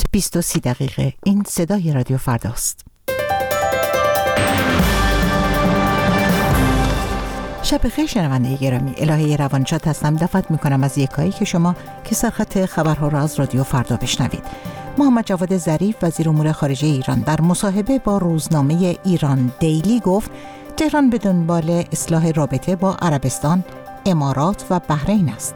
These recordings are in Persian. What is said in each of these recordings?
20:30. این صدای رادیو فرداست. شب بخیر شنونده گرامی، الهه روانشاد هستم. دعوت میکنم از یکایی که شما که سرخط خبرها را از رادیو فردا بشنوید. محمد جواد ظریف وزیر امور خارجه ایران در مصاحبه با روزنامه ایران دیلی گفت تهران به دنبال اصلاح رابطه با عربستان، امارات و بحرین است.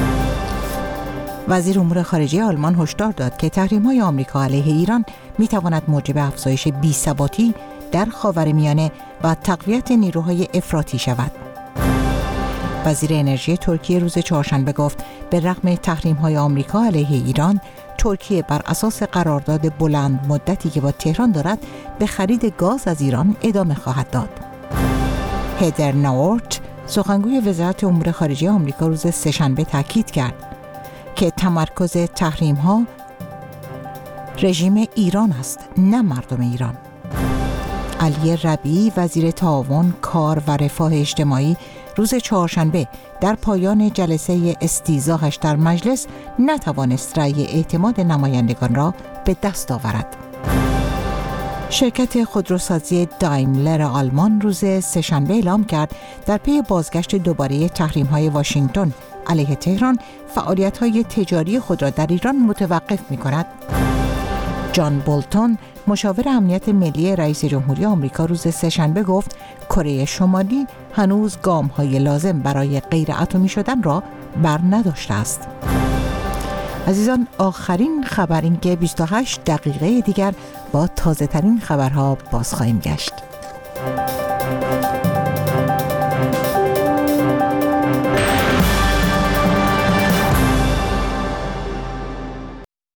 وزیر امور خارجه آلمان هشدار داد که تحریم‌های آمریکا علیه ایران می‌تواند موجب افزایش بی‌ثباتی در خاورمیانه و تقویت نیروهای افراطی شود. وزیر انرژی ترکیه روز چهارشنبه گفت به رغم تحریم‌های آمریکا علیه ایران، ترکیه بر اساس قرارداد بلند مدتی که با تهران دارد به خرید گاز از ایران ادامه خواهد داد. هدر ناورت، سخنگوی وزارت امور خارجه آمریکا روز سه‌شنبه تاکید کرد که تمرکز تحریم‌ها رژیم ایران است، نه مردم ایران. علی ربیعی وزیر تعاون، کار و رفاه اجتماعی روز چهارشنبه در پایان جلسه استیضاحش در مجلس نتوانست رأی اعتماد نمایندگان را به دست آورد. شرکت خودروسازی دایملر آلمان روز سه‌شنبه اعلام کرد در پی بازگشت دوباره تحریم‌های واشنگتن علیه تهران، فعالیت‌های تجاری خود را در ایران متوقف می‌کند. جان بولتون، مشاور امنیت ملی رئیس جمهوری آمریکا روز سه‌شنبه گفت کره شمالی هنوز گام‌های لازم برای غیر اتمی شدن را بر نداشته است. عزیزان، آخرین خبر این که 28 دقیقه دیگر با تازه‌ترین خبرها باز خواهیم گشت.